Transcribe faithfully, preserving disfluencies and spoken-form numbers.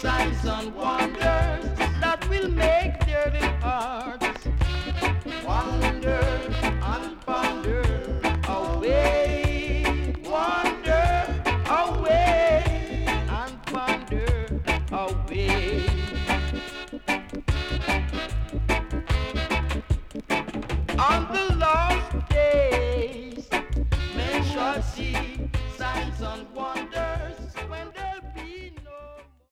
signs and wonders that will make their little hearts wonder and ponder away, wonder away and ponder away.